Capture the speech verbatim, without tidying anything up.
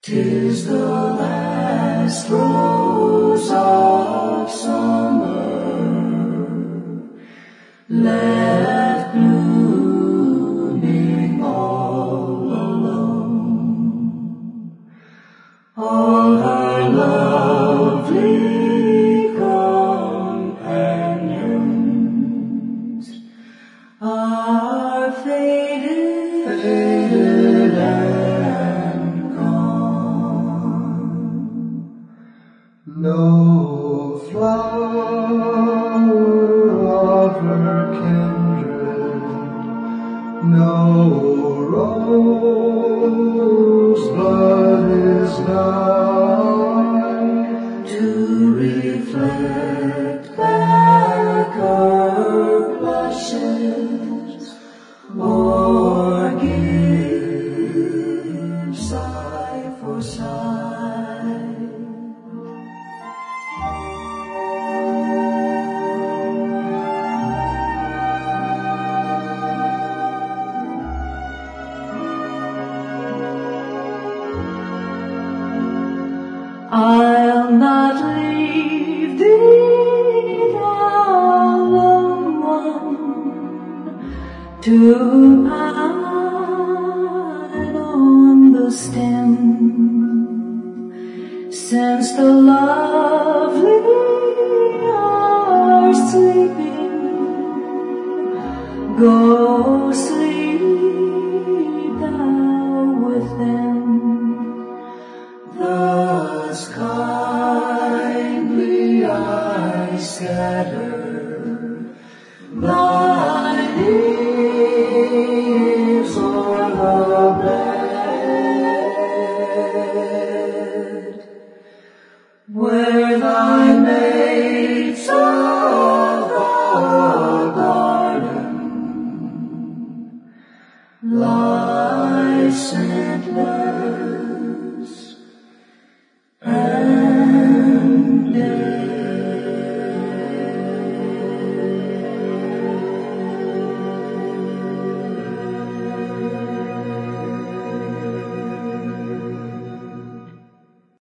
'Tis the last rose of summer left blooming all alone. All her lovely companions are faded, faded and gone. No flower of her kindred, no rosebud is nigh to reflect back her blushes or give sigh for sigh. I'll not leave thee, thou lone one, to pine on the stem, since the lovely are sleeping. Go sleep thou with them. Thus kindly I scatter thy leaves o'er the bed, where